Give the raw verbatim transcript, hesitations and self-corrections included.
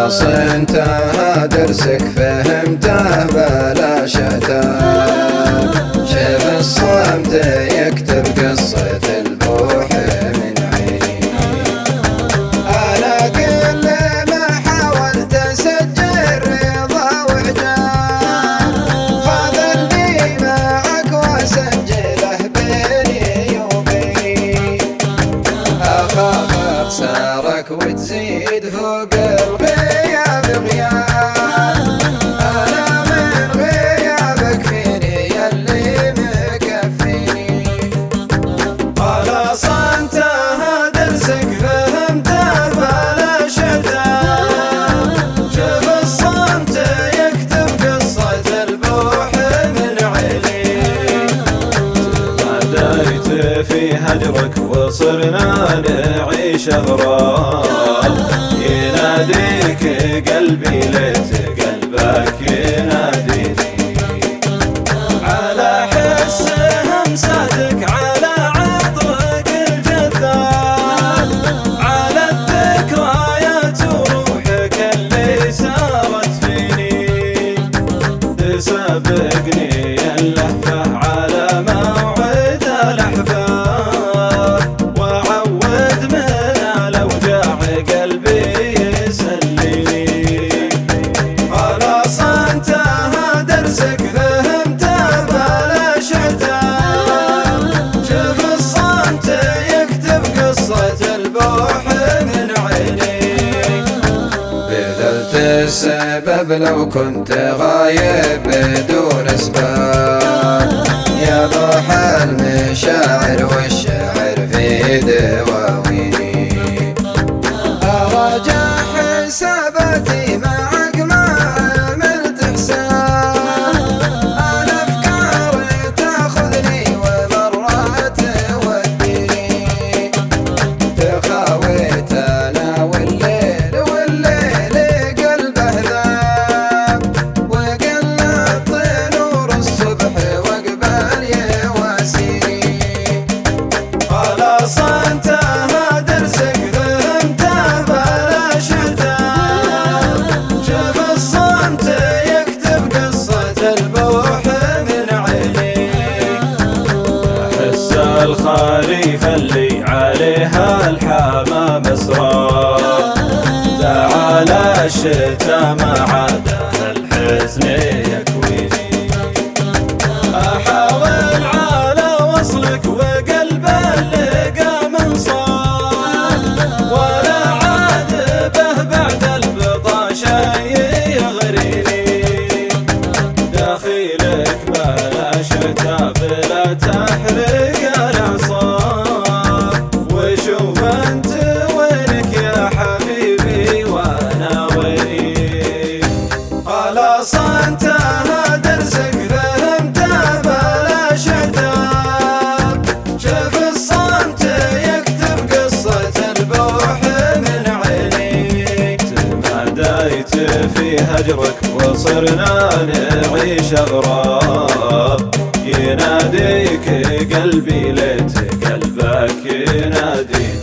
خلاص انتهى درسك فهمته بلا شتات. شوف الصمت يكتب قصة البوح من عيني. أنا كل ما حاولت أسجل رضا وإعجاب خذني معك وأسجله بيني وبيني. أخاف أخسارك وتزيد فوق الغياب غياب. أنا من غيابك فيني يلي مكفيني. خلاص انتهى درسك فهمته بلا شتات. شوف الصمت يكتب قصة البوح من عيني. تماديت في هجرك وصرنا نعيش أغراب. يناديك قلبي ليت قلبك يناديني. على حس همساتك على عطرك الجذاب. على الذكريات وروحك اللي سارت فيني. تسابقني اللهفة على موعد الأحباب. وعود من الأوجاع قلبي يسليني. خلاص انتهى درسك فهمته بلا شتات. شوف الصمت يكتب قصة البوح من عيني. بذلت السبب لو كنت غايب بدون اسباب. يا بوح المشاعر والشعر في دواويني. أراجع حساباتي معك ما عملت حساب. أنا أفكاري تاخذني ومرات توديني. تخاويت أنا والليل والليل قلبه ذاب. وقلت نور الصبح وقبل يواسيني. خلاص انتهى درسك فهمته بلا شتات. شوف الصمت يكتب قصة البوح من عيني. أحس الخريف اللي عليها الحمام اسرار. تعال الشتا ما عاده الحزن يكويني. أحاول على وصلك وقلبه لقى منصار. ولا عاد به بعد البطاشة يغريني. داخلك بلا شتا بلا تحرق الأعصاب. وشوف انت وينك يا حبيبي وانا ويني. خلاص انتهى درسك فهمته بلا شتات. شوف الصمت يكتب قصة البوح من عيني. تماديت في هجرك وصرنا نعيش أغراب. يناديك قلبي ليت قلبك يناديني.